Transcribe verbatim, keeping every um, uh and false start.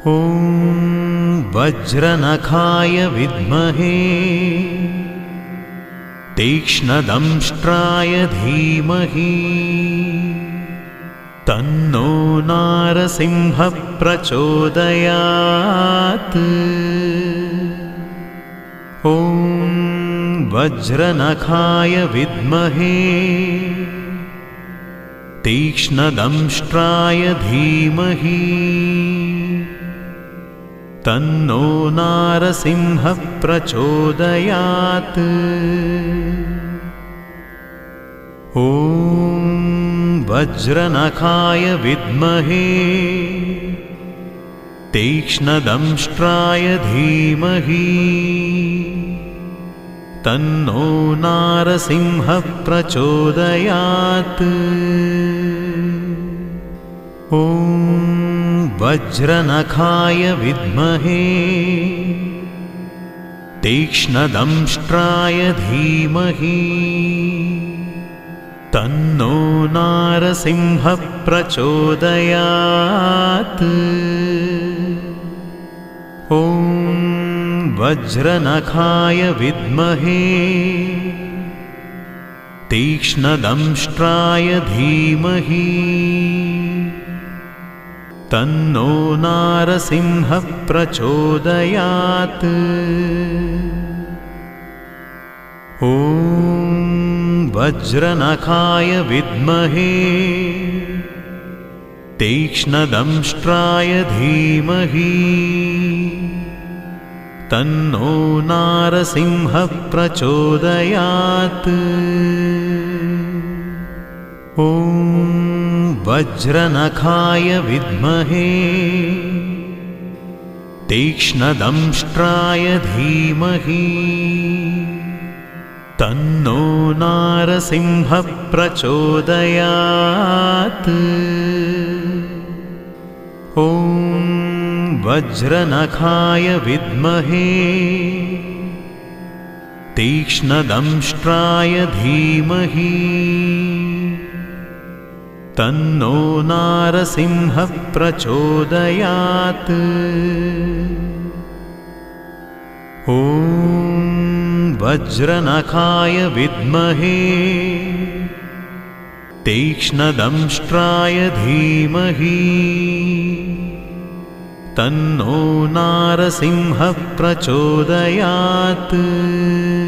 ॐ वज्रनखाय विद्महे तीक्ष्णदंष्ट्राय धीमहि तन्नो नारसिंहः प्रचोदयात्। ॐ वज्रनखाय विद्महे तीक्ष्णदंष्ट्राय धीमहि तन्नो नारसिंहः प्रचोदयात्। ॐ वज्रनखाय विद्महे तीक्ष्णदंष्ट्राय धीमहि तन्नो नारसिंहः प्रचोदयात्। ॐ वज्रनखाय विद्महे तीक्ष्णदंष्ट्राय धीमहि तन्नो नारसिंहः प्रचोदयात्। ॐ वज्रनखाय विद्महे तीक्ष्णदंष्ट्राय धीमहि तन्नो नारसिंहः प्रचोदयात्। ॐ वज्रनखाय विद्महे तीक्ष्णदंष्ट्राय धीमहि तन्नो नारसिंहः प्रचोदयात्। ॐ वज्रनखाय विद्महे तीक्ष्णदंष्ट्राय धीमहि तन्नो नारसिंहः प्रचोदयात्। ॐ वज्रनखाय विद्महे तीक्ष्णदंष्ट्राय धीमहि तन्नो नारसिंहः प्रचोदयात्। ॐ वज्रनखाय विद्महे तीक्ष्णदंष्ट्राय धीमहि तन्नो नारसिंहः प्रचोदयात्।